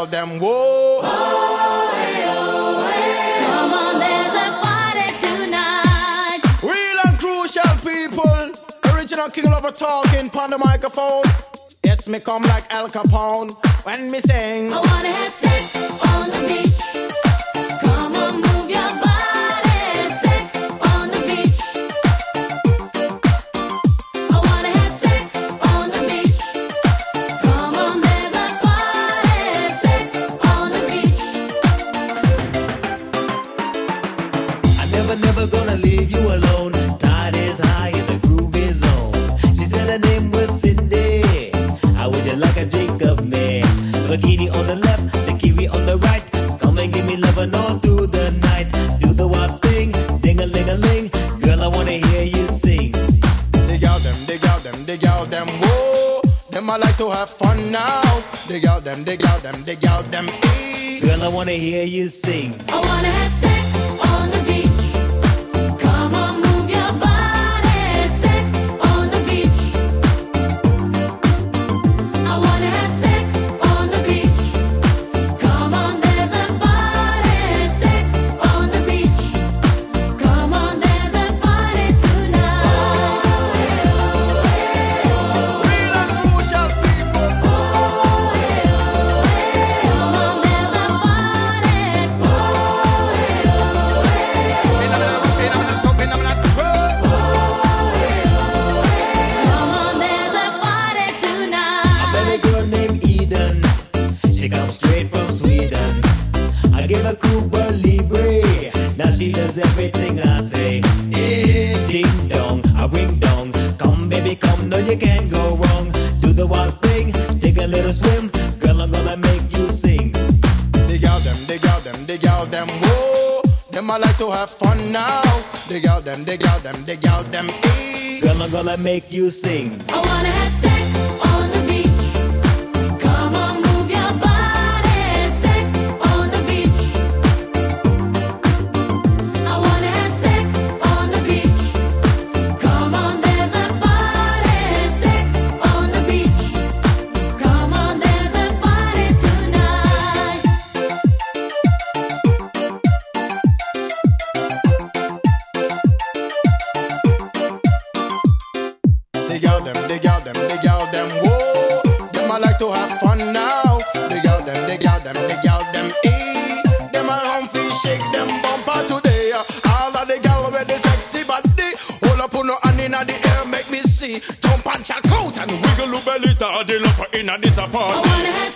gal them whoa. Come on, there's a party tonight. Real and crucial people. Original king lover talking pon the microphone. Yes, me come like Al Capone when me sing. I wanna have sex on the beach. Come on, move your body. Sex on the beach. I wanna have sex on the beach. Come on, there's a party. Sex on the beach. I'm never gonna leave you alone. Tide is high and the groove is on. She said her name was Cindy. How would you like a drink of me? Bikini on the left, the kiwi on the right. Come and give me lovin' all through the night. Do the wild thing, ding-a-ling-a-ling. Girl, I wanna hear you sing. Dig out them, dig out them, dig out them, whoa. Them I like to have fun now. Dig out them, dig out them, dig out them, Girl, I wanna hear you sing. I wanna have sex on the beach. Come on, move your body. Sex on the beach. I wanna have sex on the beach. Come on, there's a party. Sex on the beach. Come on, there's a party tonight. real and crucial people. Come on, there's a party. Come on, there's a party tonight. I met a girl named Eden. She comes straight from Sweden. I give her Cuba Libre. Now she does everything I say. Eh, ding dong, a ring dong. Come baby, come, no you can't go wrong. Do the wild thing, take a little swim. Girl, I'm gonna make you sing. Dig out them, dig out them, dig out them, whoa. Them I like to have fun now. Dig out them, dig out them, dig out them, Girl, I'm gonna make you sing. I wanna have sex on the beach. Come on, move your body. Sex on the beach. I wanna have sex on the beach. Come on, there's a party. Sex on the beach. Come on, there's a party tonight. dig out them, dig out them, dig out them, whoa. Them I like to have fun now. Dig out them, dig out them, dig out them, Them I humpy shake them bumper today. All of the gal with the sexy body. Hold up on no hand inna the air, make me see. Jump and check out and wiggle your belly. The lover inna this I party. wanna have